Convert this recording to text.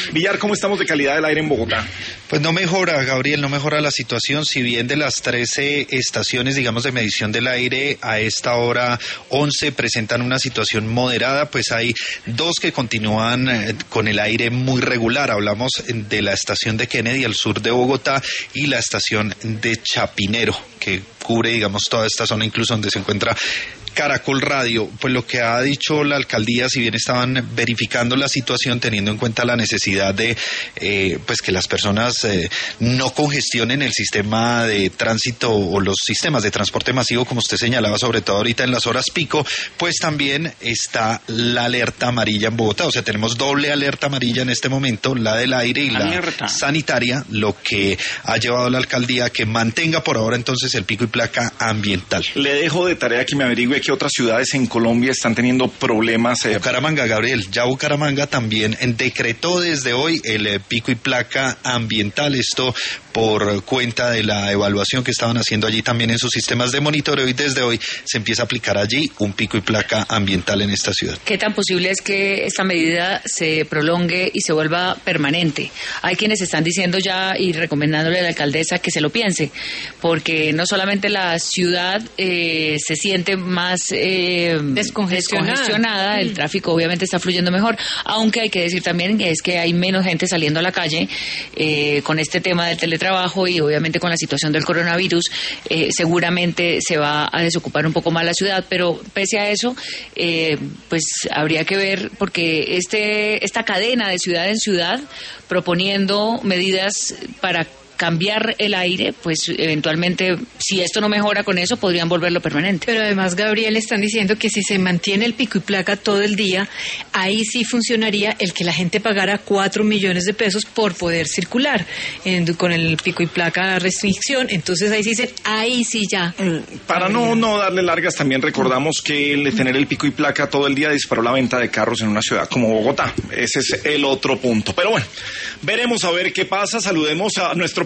Villar, ¿cómo estamos de calidad del aire en Bogotá? Pues no mejora, Gabriel, no mejora la situación. Si bien de las 13 estaciones, digamos, de medición del aire, a esta hora 11 presentan una situación moderada, pues hay 2 que continúan con el aire muy regular. Hablamos de la estación de Kennedy al sur de Bogotá y la estación de Chapinero, que cubre, digamos, toda esta zona, incluso donde se encuentra Caracol Radio. Pues lo que ha dicho la alcaldía, si bien estaban verificando la situación, teniendo en cuenta la necesidad de pues que las personas no congestionen el sistema de tránsito o los sistemas de transporte masivo, como usted señalaba, sobre todo ahorita en las horas pico, pues también está la alerta amarilla en Bogotá. O sea, tenemos doble alerta amarilla en este momento, la del aire y la sanitaria, lo que ha llevado a la alcaldía a que mantenga por ahora entonces el pico y placa ambiental. Le dejo de tarea que me averigüe qué otras ciudades en Colombia están teniendo problemas. Bucaramanga, Gabriel, ya Bucaramanga también decretó desde hoy el pico y placa ambiental, esto por cuenta de la evaluación que estaban haciendo allí también en sus sistemas de monitoreo, y desde hoy se empieza a aplicar allí un pico y placa ambiental en esta ciudad. ¿Qué tan posible es que esta medida se prolongue y se vuelva permanente? Hay quienes están diciendo ya y recomendándole a la alcaldesa que se lo piense, porque no solamente la ciudad se siente más descongestionada, el tráfico obviamente está fluyendo mejor, aunque hay que decir también que es que hay menos gente saliendo a la calle con este tema del teletrabajo y obviamente con la situación del coronavirus, seguramente se va a desocupar un poco más la ciudad, pero pese a eso, pues habría que ver, porque esta cadena de ciudad en ciudad proponiendo medidas para cambiar el aire, pues eventualmente, si esto no mejora con eso, podrían volverlo permanente. Pero además, Gabriel, están diciendo que si se mantiene el pico y placa todo el día, ahí sí funcionaría el que la gente pagara 4 millones de pesos por poder circular con el pico y placa restricción. Entonces ahí sí dicen, ahí sí ya. Para no darle largas, también recordamos que el tener el pico y placa todo el día disparó la venta de carros en una ciudad como Bogotá. Ese es el otro punto. Pero bueno, veremos a ver qué pasa. Saludemos a nuestro